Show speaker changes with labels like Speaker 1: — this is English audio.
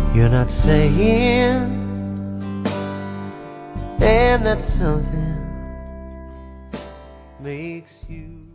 Speaker 1: you're not saying, and that something makes you